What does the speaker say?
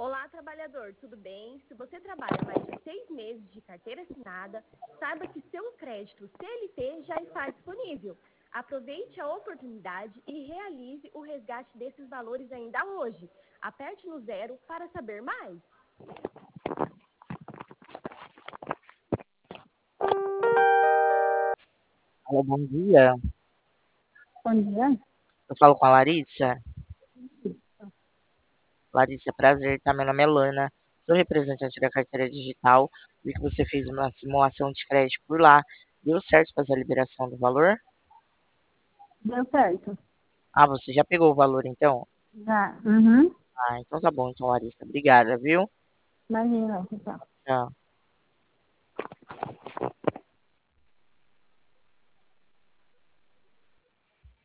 Olá, trabalhador, tudo bem? Se você trabalha mais de 6 meses de carteira assinada, saiba que seu crédito CLT já está disponível. Aproveite a oportunidade e realize o resgate desses valores ainda hoje. Aperte no 0 para saber mais. Alô, bom dia. Bom dia. Eu falo com a Larissa. Larissa, prazer, tá? Meu nome é Lana. Sou representante da carteira digital. Vi que você fez uma simulação de crédito por lá. Deu certo fazer a liberação do valor? Deu certo. Ah, você já pegou o valor, então? Já. Uhum. Ah, então tá bom, então, Larissa. Obrigada, viu? Imagina, pessoal. Tchau.